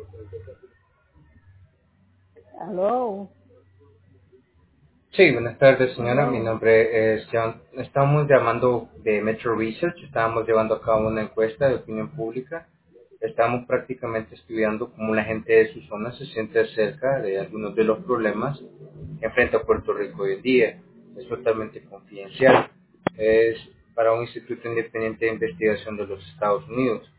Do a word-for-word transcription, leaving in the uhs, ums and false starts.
Aló. Sí, buenas tardes, señora. Mi nombre es John. Estamos llamando de Metro Research. Estábamos llevando a cabo una encuesta de opinión pública. Estamos prácticamente estudiando cómo la gente de su zona se siente acerca de algunos de los problemas que enfrenta Puerto Rico hoy en día. Es totalmente confidencial. Es para un instituto independiente de investigación de los Estados Unidos.